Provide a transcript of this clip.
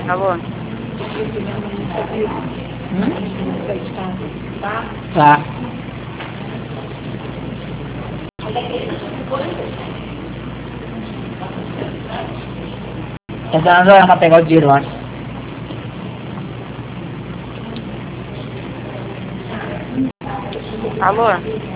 Alô? Tá. Essa não doveva pegar o dinheiro antes. Alô?